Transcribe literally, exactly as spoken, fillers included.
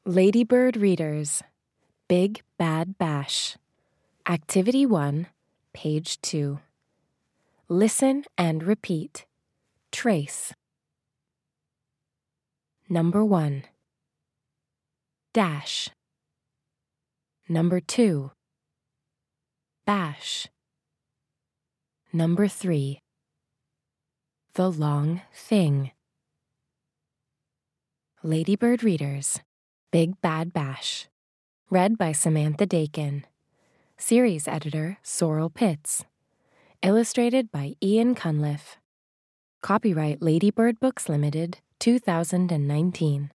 Ladybird Readers, Big Bad Bash. Activity one, page two. Listen and repeat. Trace. Number one. Dash. Number two. Bash. Number three. The Long Thing. Ladybird Readers, Big Bad Bash. Read by Samantha Dakin. Series editor Sorrel Pitts. Illustrated by Ian Cunliffe. Copyright Ladybird Books Limited, two thousand nineteen.